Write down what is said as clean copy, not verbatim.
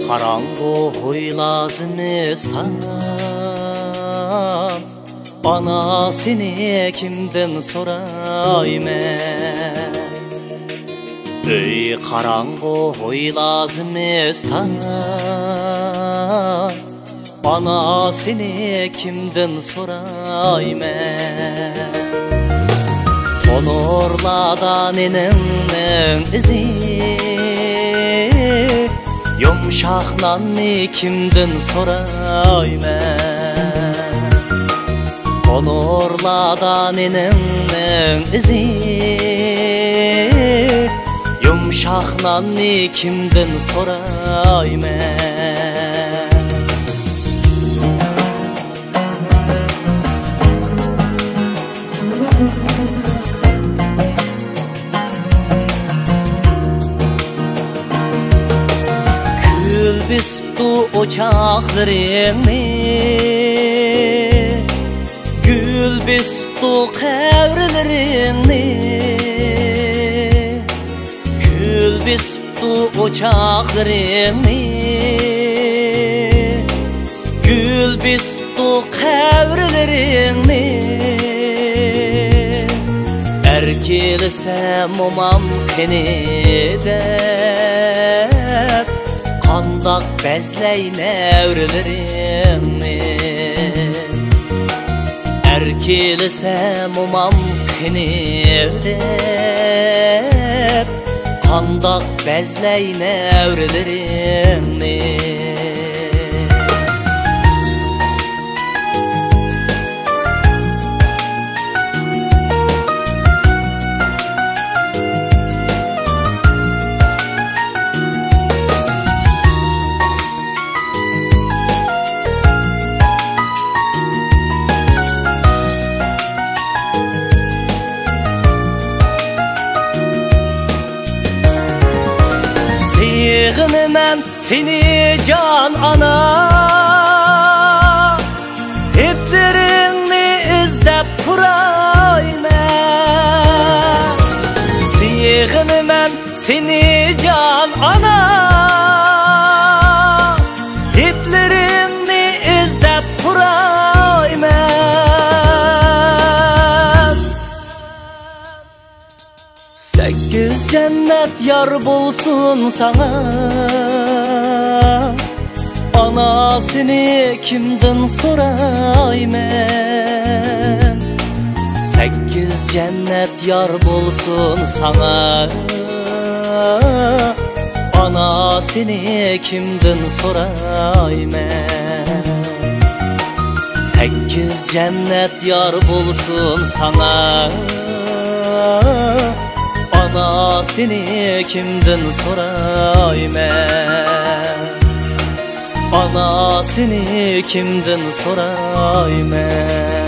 Karango Hoylazimistan Anasını kimden soraymen? Ey karango Hoylazimistan Anasını kimden soraymen? Onurlardan eninin izi Yumşaklan kimden soraymen? Onurlardan eninin izi Yumşaklan kimden soraymen? Bistu uçaklarını Gül bistu kevrilerini Gül bistu uçaklarını Gül bistu kevrilerini Erkilisem umam kenide Kandak bezleyin evrelerini Erkilisem umam kinevler Kandak bezleyin evrelerini Yığınımam seni can ana İplerini izlep kuraymen Yığınımam seni can ana İplerini izlep kuraymen Sekiz cennet yar bulsun sana Anasını kimden soraymen? Sekiz cennet yar bulsun sana Anasını kimden soraymen? Sekiz cennet yar bulsun sana Anasını kimden soraymen? Anasını kimden soraymen?